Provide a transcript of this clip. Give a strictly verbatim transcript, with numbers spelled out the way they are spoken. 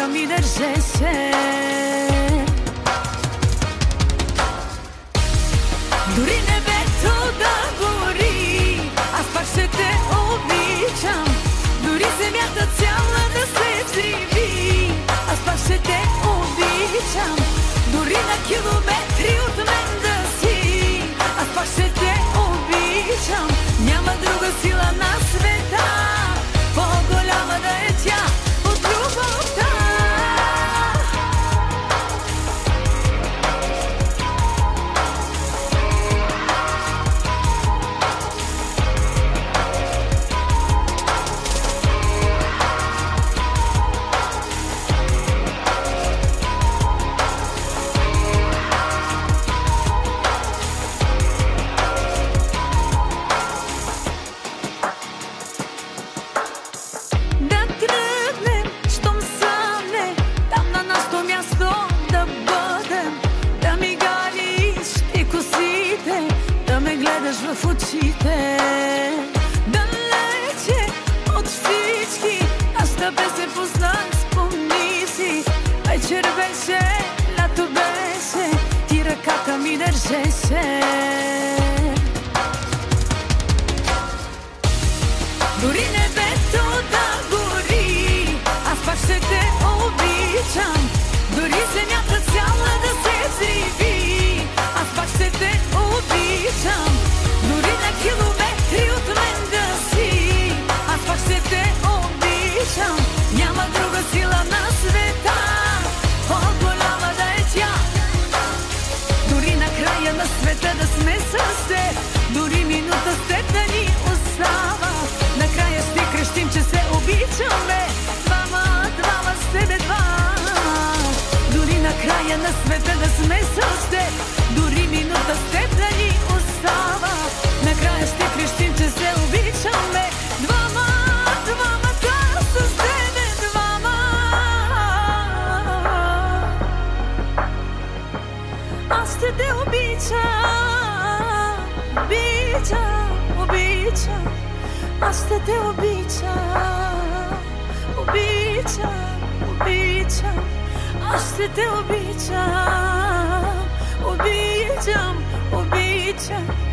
ръката ми държеше. Дори небето да гори, аз пак ще те обичам. Дори земята цяла да се взриви, аз пак ще те обичам. Дори на километри от мен да си, аз пак ще те обичам. Няма друга сила на света, по-голяма да е тя от любовта. В очите, далече от всички, аз тебе се познах, спомни си. Вечер беше, лято беше, ти ръката ми държеше. Дори небето да гори, аз пак ще те обичам. Дори земята цяла да се взриви, аз пак ще те обичам. Дори на километри от мен да си, аз пак ще те обичам. Няма друга сила на света, по-голяма да е тя. Дори на края на света да сме с теб, дори минута след да ни остава, накрая ще крещим, че се обичаме. Двама, двама с тебе, двама. Дори на края на света да сме с теб, дори минута след да ни остава, накрая ще крещим, че се обичаме. Двама, двама, да с тебе, двама. Аз ще те обичам, обичам, обичам. Аз ще те обичам, обичам, обичам. Аз ще те обичам, обичам, обичам.